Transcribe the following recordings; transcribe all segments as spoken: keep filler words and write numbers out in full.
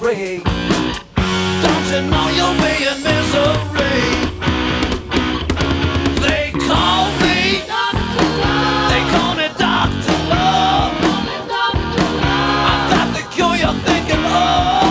free. Don't you know you'll be in misery? They call me, they call me Doctor Love. I've got the cure you're thinking of.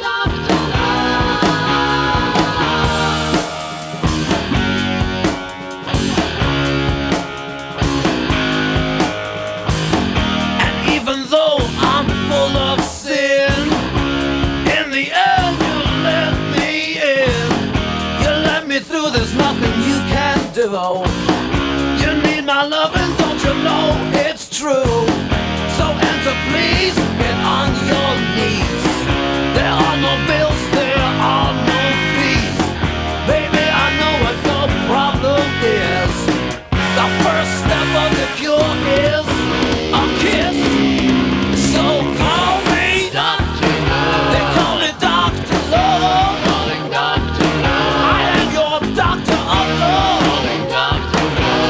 And even though I'm full of sin, in the end you let me in. You let me through, there's nothing you can do. You need my loving, don't you know it's true? So enter please, get on your knees. There are no bills, there are no fees. Baby, I know what your problem is. The first step of the cure is a kiss. So call me Doctor Love. They call me Doctor Love. Calling Doctor Love. I am your Doctor of Love. Calling Doctor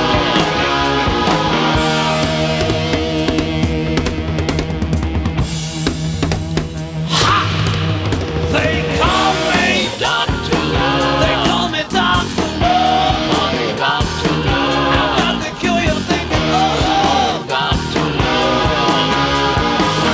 Ha! They call me Doctor Love. They call me Doctor Love. Calling Doctor Love. I've got the cure you're thinking of. Doctor Love.